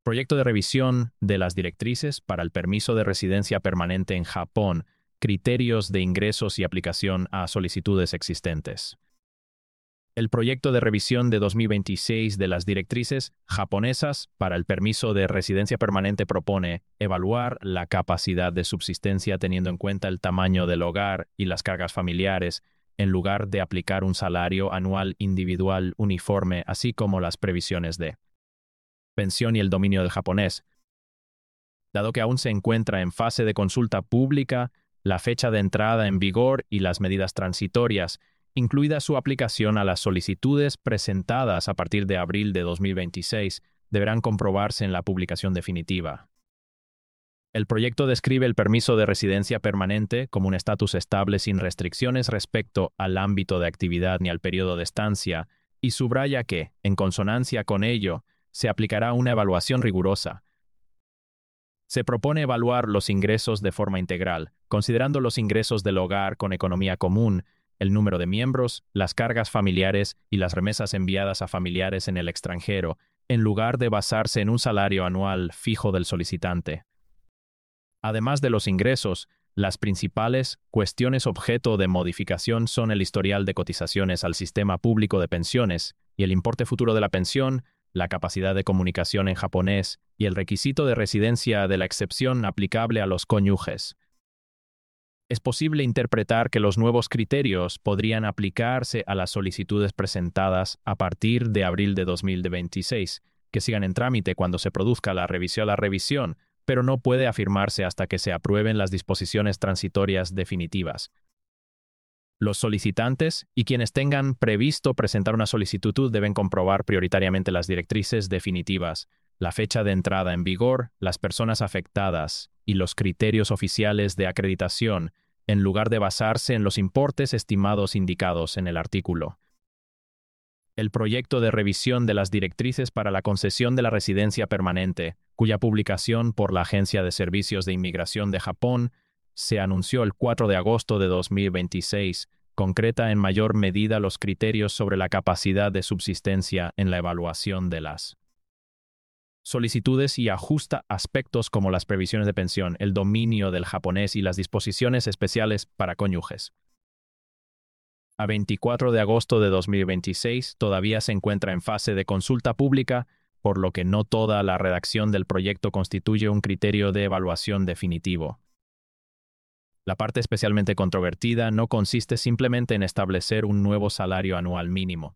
Proyecto de revisión de las directrices para el permiso de residencia permanente en Japón, criterios de ingresos y aplicación a solicitudes existentes. El proyecto de revisión de 2026 de las directrices japonesas para el permiso de residencia permanente propone evaluar la capacidad de subsistencia teniendo en cuenta el tamaño del hogar y las cargas familiares, en lugar de aplicar un salario anual individual uniforme, así como las previsiones de pensión y el dominio del japonés. Dado que aún se encuentra en fase de consulta pública, la fecha de entrada en vigor y las medidas transitorias, incluida su aplicación a las solicitudes presentadas a partir de abril de 2026, deberán comprobarse en la publicación definitiva. El proyecto describe el permiso de residencia permanente como un estatus estable sin restricciones respecto al ámbito de actividad ni al periodo de estancia, y subraya que, en consonancia con ello, se aplicará una evaluación rigurosa. Se propone evaluar los ingresos de forma integral, considerando los ingresos del hogar con economía común, el número de miembros, las cargas familiares y las remesas enviadas a familiares en el extranjero, en lugar de basarse en un salario anual fijo del solicitante. Además de los ingresos, las principales cuestiones objeto de modificación son el historial de cotizaciones al sistema público de pensiones y el importe futuro de la pensión, la capacidad de comunicación en japonés y el requisito de residencia de la excepción aplicable a los cónyuges. Es posible interpretar que los nuevos criterios podrían aplicarse a las solicitudes presentadas a partir de abril de 2026, que sigan en trámite cuando se produzca la revisión, pero no puede afirmarse hasta que se aprueben las disposiciones transitorias definitivas. Los solicitantes y quienes tengan previsto presentar una solicitud deben comprobar prioritariamente las directrices definitivas, la fecha de entrada en vigor, las personas afectadas y los criterios oficiales de acreditación, en lugar de basarse en los importes estimados indicados en el artículo. El proyecto de revisión de las directrices para la concesión de la residencia permanente, cuya publicación por la Agencia de Servicios de Inmigración de Japón se anunció el 4 de agosto de 2026, concreta en mayor medida los criterios sobre la capacidad de subsistencia en la evaluación de las solicitudes y ajusta aspectos como las previsiones de pensión, el dominio del japonés y las disposiciones especiales para cónyuges. A 24 de agosto de 2026 todavía se encuentra en fase de consulta pública, por lo que no toda la redacción del proyecto constituye un criterio de evaluación definitivo. La parte especialmente controvertida no consiste simplemente en establecer un nuevo salario anual mínimo.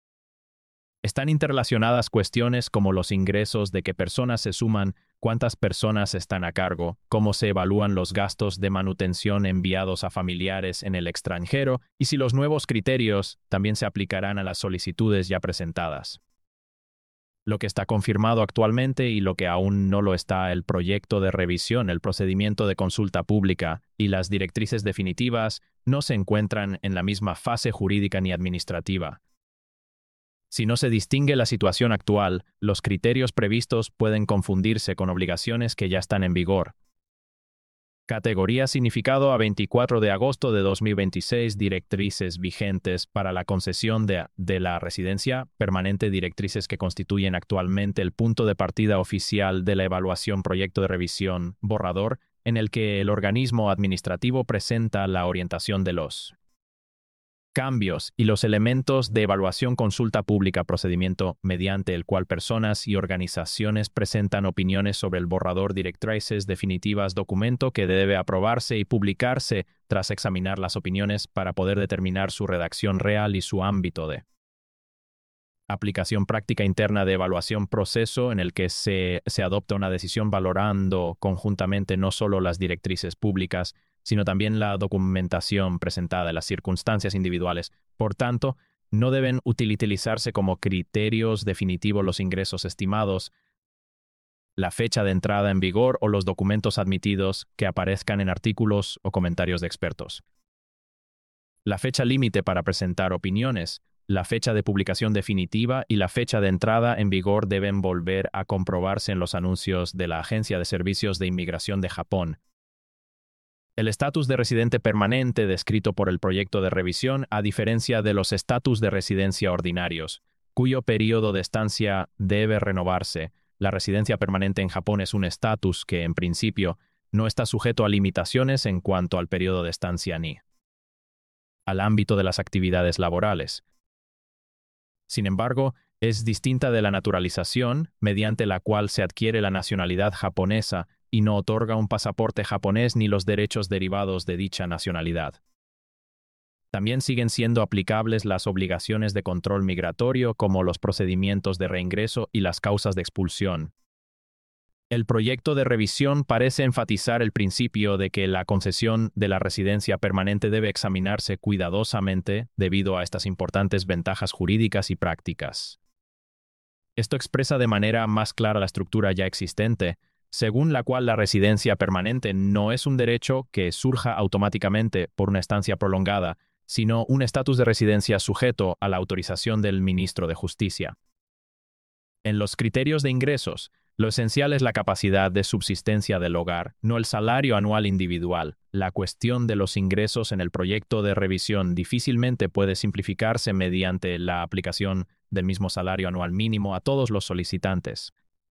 Están interrelacionadas cuestiones como los ingresos, de qué personas se suman, cuántas personas están a cargo, cómo se evalúan los gastos de manutención enviados a familiares en el extranjero y si los nuevos criterios también se aplicarán a las solicitudes ya presentadas. Lo que está confirmado actualmente y lo que aún no lo está: el proyecto de revisión, el procedimiento de consulta pública y las directrices definitivas no se encuentran en la misma fase jurídica ni administrativa. Si no se distingue la situación actual, los criterios previstos pueden confundirse con obligaciones que ya están en vigor. Categoría significado a 24 de agosto de 2026, directrices vigentes para la concesión de la residencia permanente, directrices que constituyen actualmente el punto de partida oficial de la evaluación, proyecto de revisión, borrador, en el que el organismo administrativo presenta la orientación de los cambios y los elementos de evaluación, consulta pública, procedimiento mediante el cual personas y organizaciones presentan opiniones sobre el borrador, directrices definitivas, documento que debe aprobarse y publicarse tras examinar las opiniones para poder determinar su redacción real y su ámbito de aplicación práctica interna de evaluación, proceso en el que se adopta una decisión valorando conjuntamente no solo las directrices públicas, sino también la documentación presentada en las circunstancias individuales. Por tanto, no deben utilizarse como criterios definitivos los ingresos estimados, la fecha de entrada en vigor o los documentos admitidos que aparezcan en artículos o comentarios de expertos. La fecha límite para presentar opiniones, la fecha de publicación definitiva y la fecha de entrada en vigor deben volver a comprobarse en los anuncios de la Agencia de Servicios de Inmigración de Japón. El estatus de residente permanente descrito por el proyecto de revisión, a diferencia de los estatus de residencia ordinarios, cuyo período de estancia debe renovarse, la residencia permanente en Japón es un estatus que, en principio, no está sujeto a limitaciones en cuanto al periodo de estancia ni al ámbito de las actividades laborales. Sin embargo, es distinta de la naturalización, mediante la cual se adquiere la nacionalidad japonesa y no otorga un pasaporte japonés ni los derechos derivados de dicha nacionalidad. También siguen siendo aplicables las obligaciones de control migratorio, como los procedimientos de reingreso y las causas de expulsión. El proyecto de revisión parece enfatizar el principio de que la concesión de la residencia permanente debe examinarse cuidadosamente debido a estas importantes ventajas jurídicas y prácticas. Esto expresa de manera más clara la estructura ya existente, según la cual la residencia permanente no es un derecho que surja automáticamente por una estancia prolongada, sino un estatus de residencia sujeto a la autorización del ministro de Justicia. En los criterios de ingresos, lo esencial es la capacidad de subsistencia del hogar, no el salario anual individual. La cuestión de los ingresos en el proyecto de revisión difícilmente puede simplificarse mediante la aplicación del mismo salario anual mínimo a todos los solicitantes.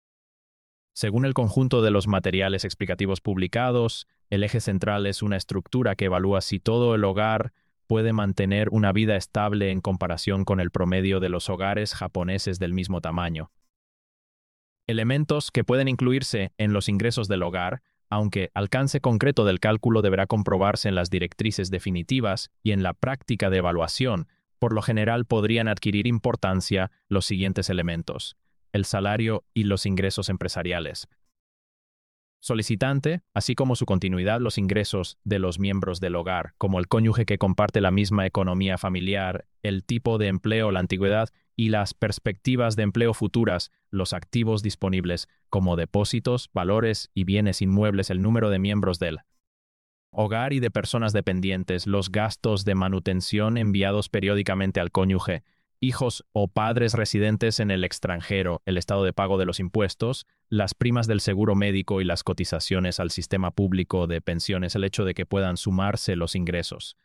Según el conjunto de los materiales explicativos publicados, el eje central es una estructura que evalúa si todo el hogar puede mantener una vida estable en comparación con el promedio de los hogares japoneses del mismo tamaño. Elementos que pueden incluirse en los ingresos del hogar, aunque alcance concreto del cálculo deberá comprobarse en las directrices definitivas y en la práctica de evaluación, por lo general podrían adquirir importancia los siguientes elementos: el salario y los ingresos empresariales. Solicitante, así como su continuidad, los ingresos de los miembros del hogar, como el cónyuge que comparte la misma economía familiar, el tipo de empleo, la antigüedad y las perspectivas de empleo futuras, los activos disponibles, como depósitos, valores y bienes inmuebles, el número de miembros del hogar y de personas dependientes, los gastos de manutención enviados periódicamente al cónyuge, hijos o padres residentes en el extranjero, el estado de pago de los impuestos, las primas del seguro médico y las cotizaciones al sistema público de pensiones, el hecho de que puedan sumarse los ingresos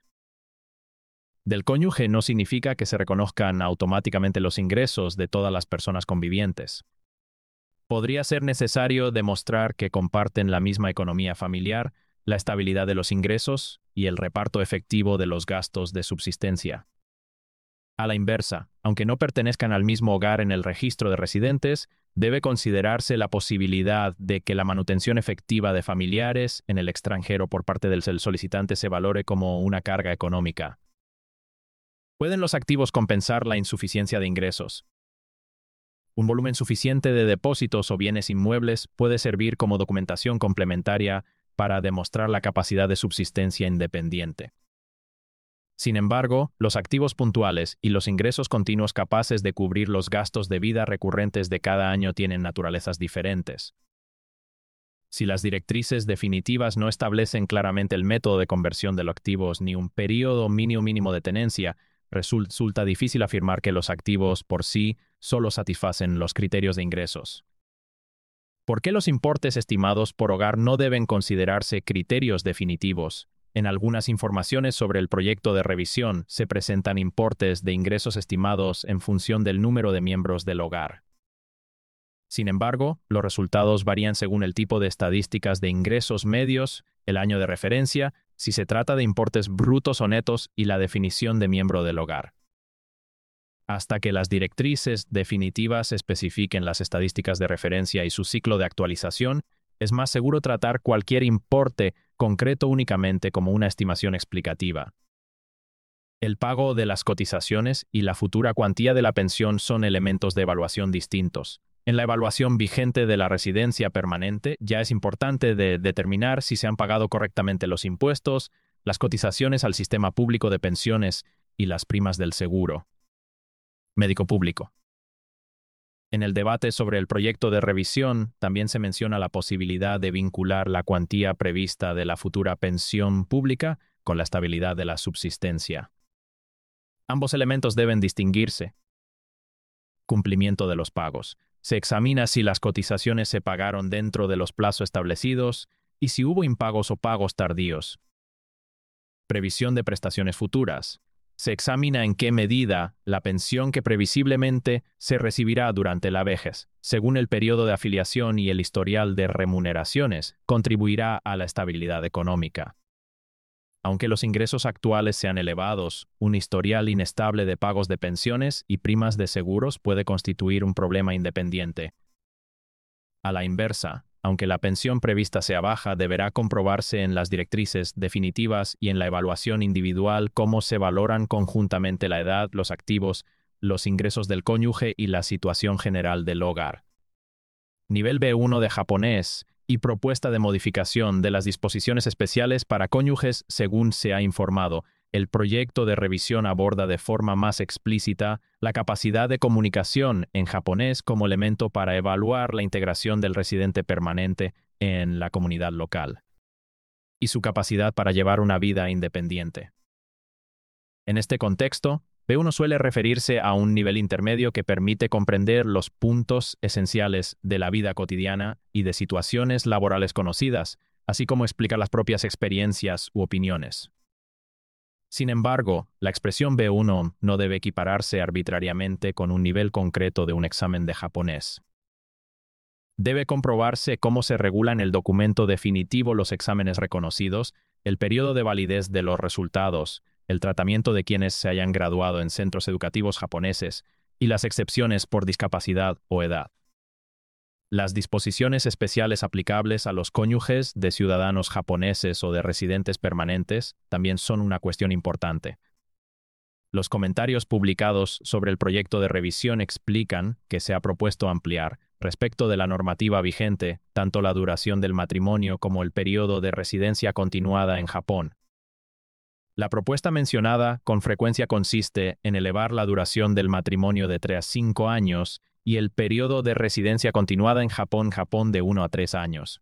del cónyuge no significa que se reconozcan automáticamente los ingresos de todas las personas convivientes. Podría ser necesario demostrar que comparten la misma economía familiar, la estabilidad de los ingresos y el reparto efectivo de los gastos de subsistencia. A la inversa, aunque no pertenezcan al mismo hogar en el registro de residentes, debe considerarse la posibilidad de que la manutención efectiva de familiares en el extranjero por parte del solicitante se valore como una carga económica. ¿Pueden los activos compensar la insuficiencia de ingresos? Un volumen suficiente de depósitos o bienes inmuebles puede servir como documentación complementaria para demostrar la capacidad de subsistencia independiente. Sin embargo, los activos puntuales y los ingresos continuos capaces de cubrir los gastos de vida recurrentes de cada año tienen naturalezas diferentes. Si las directrices definitivas no establecen claramente el método de conversión de los activos ni un periodo mínimo de tenencia, resulta difícil afirmar que los activos por sí solo satisfacen los criterios de ingresos. ¿Por qué los importes estimados por hogar no deben considerarse criterios definitivos? En algunas informaciones sobre el proyecto de revisión se presentan importes de ingresos estimados en función del número de miembros del hogar. Sin embargo, los resultados varían según el tipo de estadísticas de ingresos medios, el año de referencia, si se trata de importes brutos o netos y la definición de miembro del hogar. Hasta que las directrices definitivas especifiquen las estadísticas de referencia y su ciclo de actualización, es más seguro tratar cualquier importe concreto únicamente como una estimación explicativa. El pago de las cotizaciones y la futura cuantía de la pensión son elementos de evaluación distintos. En la evaluación vigente de la residencia permanente, ya es importante determinar si se han pagado correctamente los impuestos, las cotizaciones al sistema público de pensiones y las primas del seguro médico público. En el debate sobre el proyecto de revisión, también se menciona la posibilidad de vincular la cuantía prevista de la futura pensión pública con la estabilidad de la subsistencia. Ambos elementos deben distinguirse. Cumplimiento de los pagos. Se examina si las cotizaciones se pagaron dentro de los plazos establecidos y si hubo impagos o pagos tardíos. Previsión de prestaciones futuras. Se examina en qué medida la pensión que previsiblemente se recibirá durante la vejez, según el periodo de afiliación y el historial de remuneraciones, contribuirá a la estabilidad económica. Aunque los ingresos actuales sean elevados, un historial inestable de pagos de pensiones y primas de seguros puede constituir un problema independiente. A la inversa, aunque la pensión prevista sea baja, deberá comprobarse en las directrices definitivas y en la evaluación individual cómo se valoran conjuntamente la edad, los activos, los ingresos del cónyuge y la situación general del hogar. Nivel B1 de japonés y propuesta de modificación de las disposiciones especiales para cónyuges según se ha informado. El proyecto de revisión aborda de forma más explícita la capacidad de comunicación en japonés como elemento para evaluar la integración del residente permanente en la comunidad local y su capacidad para llevar una vida independiente. En este contexto, B1 suele referirse a un nivel intermedio que permite comprender los puntos esenciales de la vida cotidiana y de situaciones laborales conocidas, así como explicar las propias experiencias u opiniones. Sin embargo, la expresión B1 no debe equipararse arbitrariamente con un nivel concreto de un examen de japonés. Debe comprobarse cómo se regula en el documento definitivo los exámenes reconocidos, el periodo de validez de los resultados, el tratamiento de quienes se hayan graduado en centros educativos japoneses y las excepciones por discapacidad o edad. Las disposiciones especiales aplicables a los cónyuges de ciudadanos japoneses o de residentes permanentes también son una cuestión importante. Los comentarios publicados sobre el proyecto de revisión explican que se ha propuesto ampliar, respecto de la normativa vigente, tanto la duración del matrimonio como el periodo de residencia continuada en Japón. La propuesta mencionada con frecuencia consiste en elevar la duración del matrimonio de 3 a 5 años y el periodo de residencia continuada en Japón de 1 a 3 años.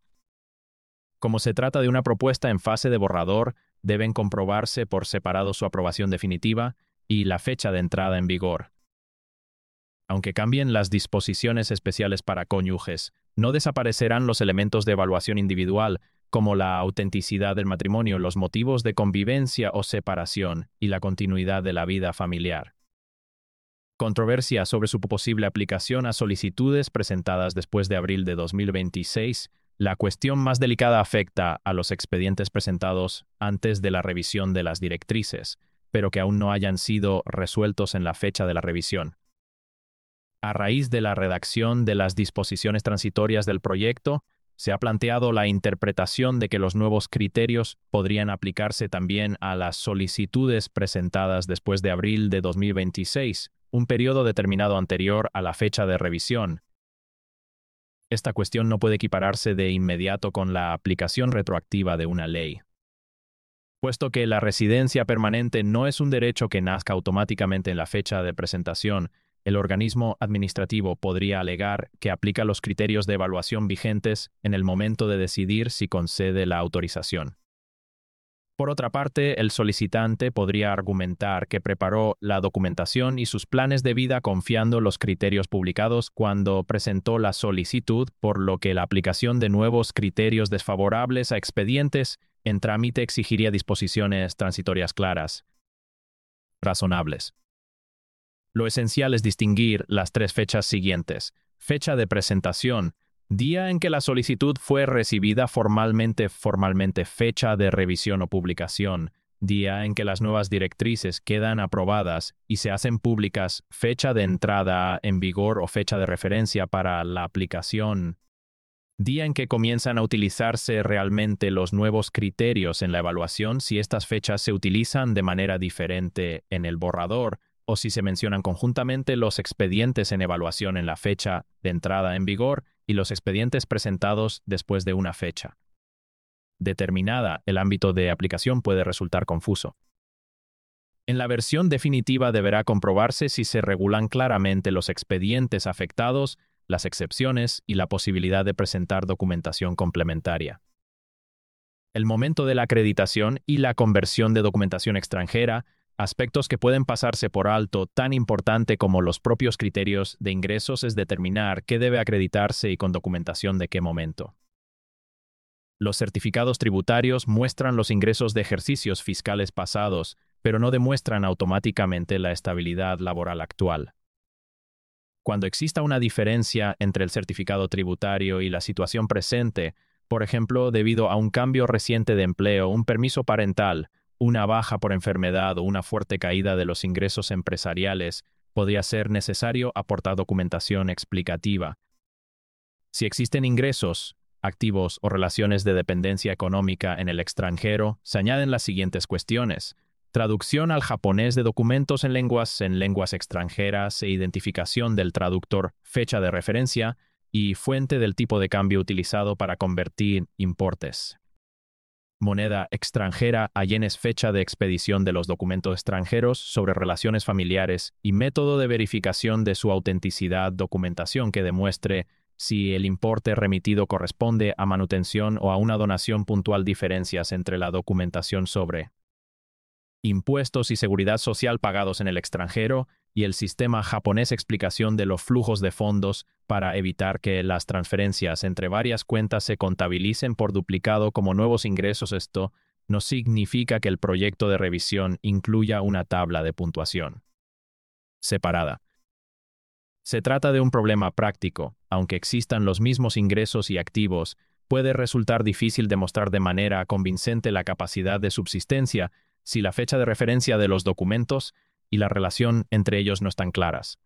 Como se trata de una propuesta en fase de borrador, deben comprobarse por separado su aprobación definitiva y la fecha de entrada en vigor. Aunque cambien las disposiciones especiales para cónyuges, no desaparecerán los elementos de evaluación individual, como la autenticidad del matrimonio, los motivos de convivencia o separación y la continuidad de la vida familiar. Controversia sobre su posible aplicación a solicitudes presentadas después de abril de 2026. La cuestión más delicada afecta a los expedientes presentados antes de la revisión de las directrices, pero que aún no hayan sido resueltos en la fecha de la revisión. A raíz de la redacción de las disposiciones transitorias del proyecto, se ha planteado la interpretación de que los nuevos criterios podrían aplicarse también a las solicitudes presentadas después de abril de 2026, un periodo determinado anterior a la fecha de revisión. Esta cuestión no puede equipararse de inmediato con la aplicación retroactiva de una ley. Puesto que la residencia permanente no es un derecho que nazca automáticamente en la fecha de presentación, el organismo administrativo podría alegar que aplica los criterios de evaluación vigentes en el momento de decidir si concede la autorización. Por otra parte, el solicitante podría argumentar que preparó la documentación y sus planes de vida confiando los criterios publicados cuando presentó la solicitud, por lo que la aplicación de nuevos criterios desfavorables a expedientes en trámite exigiría disposiciones transitorias claras, razonables. Lo esencial es distinguir las 3 fechas siguientes. Fecha de presentación, día en que la solicitud fue recibida formalmente, fecha de revisión o publicación, día en que las nuevas directrices quedan aprobadas y se hacen públicas, fecha de entrada en vigor o fecha de referencia para la aplicación, día en que comienzan a utilizarse realmente los nuevos criterios en la evaluación si estas fechas se utilizan de manera diferente en el borrador, o si se mencionan conjuntamente los expedientes en evaluación en la fecha de entrada en vigor y los expedientes presentados después de una fecha determinada, el ámbito de aplicación puede resultar confuso. En la versión definitiva deberá comprobarse si se regulan claramente los expedientes afectados, las excepciones y la posibilidad de presentar documentación complementaria. El momento de la acreditación y la conversión de documentación extranjera, aspectos que pueden pasarse por alto, tan importante como los propios criterios de ingresos, es determinar qué debe acreditarse y con documentación de qué momento. Los certificados tributarios muestran los ingresos de ejercicios fiscales pasados, pero no demuestran automáticamente la estabilidad laboral actual. Cuando exista una diferencia entre el certificado tributario y la situación presente, por ejemplo, debido a un cambio reciente de empleo, un permiso parental, una baja por enfermedad o una fuerte caída de los ingresos empresariales, podría ser necesario aportar documentación explicativa. Si existen ingresos, activos o relaciones de dependencia económica en el extranjero, se añaden las siguientes cuestiones: traducción al japonés de documentos en lenguas extranjeras e identificación del traductor, fecha de referencia y fuente del tipo de cambio utilizado para convertir importes. Moneda extranjera a yenes, fecha de expedición de los documentos extranjeros sobre relaciones familiares y método de verificación de su autenticidad, documentación que demuestre si el importe remitido corresponde a manutención o a una donación puntual. Diferencias entre la documentación sobre impuestos y seguridad social pagados en el extranjero y el sistema japonés. Explicación de los flujos de fondos para evitar que las transferencias entre varias cuentas se contabilicen por duplicado como nuevos ingresos. Esto no significa que el proyecto de revisión incluya una tabla de puntuación separada. Se trata de un problema práctico. Aunque existan los mismos ingresos y activos, puede resultar difícil demostrar de manera convincente la capacidad de subsistencia si la fecha de referencia de los documentos y la relación entre ellos no están claras.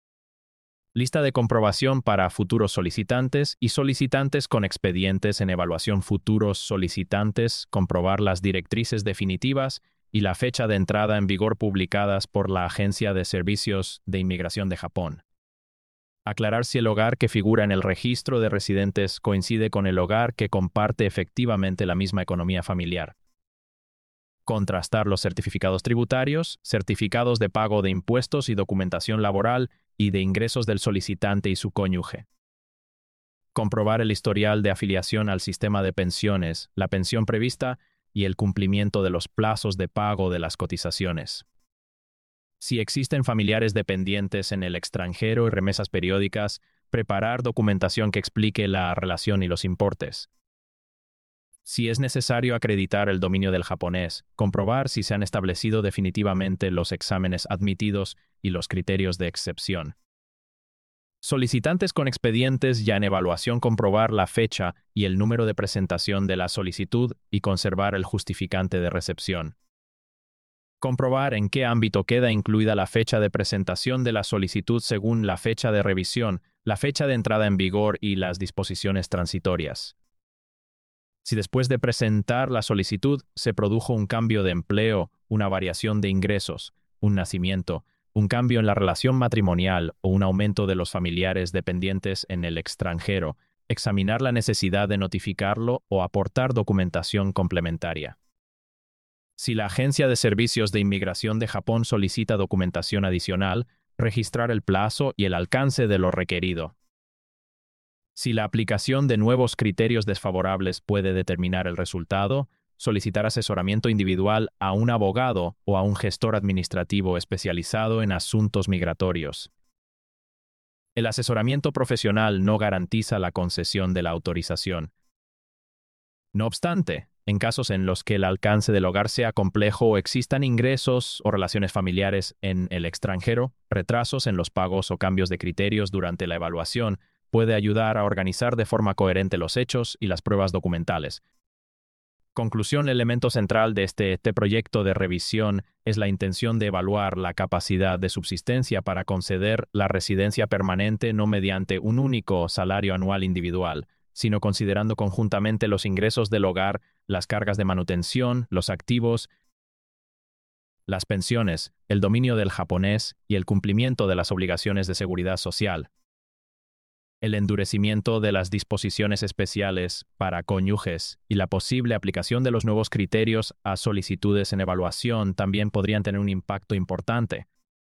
Lista de comprobación para futuros solicitantes y solicitantes con expedientes en evaluación. Futuros solicitantes, comprobar las directrices definitivas y la fecha de entrada en vigor publicadas por la Agencia de Servicios de Inmigración de Japón. Aclarar si el hogar que figura en el registro de residentes coincide con el hogar que comparte efectivamente la misma economía familiar. Contrastar los certificados tributarios, certificados de pago de impuestos y documentación laboral y de ingresos del solicitante y su cónyuge. Comprobar el historial de afiliación al sistema de pensiones, la pensión prevista y el cumplimiento de los plazos de pago de las cotizaciones. Si existen familiares dependientes en el extranjero y remesas periódicas, preparar documentación que explique la relación y los importes. Si es necesario acreditar el dominio del japonés, comprobar si se han establecido definitivamente los exámenes admitidos y los criterios de excepción. Solicitantes con expedientes ya en evaluación, comprobar la fecha y el número de presentación de la solicitud y conservar el justificante de recepción. Comprobar en qué ámbito queda incluida la fecha de presentación de la solicitud según la fecha de revisión, la fecha de entrada en vigor y las disposiciones transitorias. Si después de presentar la solicitud se produjo un cambio de empleo, una variación de ingresos, un nacimiento, un cambio en la relación matrimonial o un aumento de los familiares dependientes en el extranjero, examinar la necesidad de notificarlo o aportar documentación complementaria. Si la Agencia de Servicios de Inmigración de Japón solicita documentación adicional, registrar el plazo y el alcance de lo requerido. Si la aplicación de nuevos criterios desfavorables puede determinar el resultado, solicitar asesoramiento individual a un abogado o a un gestor administrativo especializado en asuntos migratorios. El asesoramiento profesional no garantiza la concesión de la autorización. No obstante, en casos en los que el alcance del hogar sea complejo o existan ingresos o relaciones familiares en el extranjero, retrasos en los pagos o cambios de criterios durante la evaluación puede ayudar a organizar de forma coherente los hechos y las pruebas documentales. Conclusión: el elemento central de este proyecto de revisión es la intención de evaluar la capacidad de subsistencia para conceder la residencia permanente no mediante un único salario anual individual, sino considerando conjuntamente los ingresos del hogar, las cargas de manutención, los activos, las pensiones, el dominio del japonés y el cumplimiento de las obligaciones de seguridad social. El endurecimiento de las disposiciones especiales para cónyuges y la posible aplicación de los nuevos criterios a solicitudes en evaluación también podrían tener un impacto importante.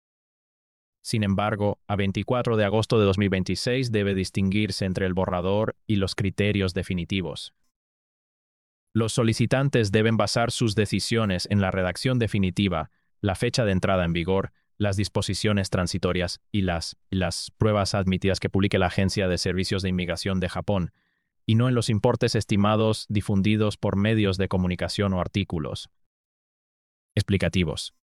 Sin embargo, a 24 de agosto de 2026 debe distinguirse entre el borrador y los criterios definitivos. Los solicitantes deben basar sus decisiones en la redacción definitiva, la fecha de entrada en vigor, las disposiciones transitorias y las pruebas admitidas que publique la Agencia de Servicios de Inmigración de Japón, y no en los importes estimados difundidos por medios de comunicación o artículos explicativos.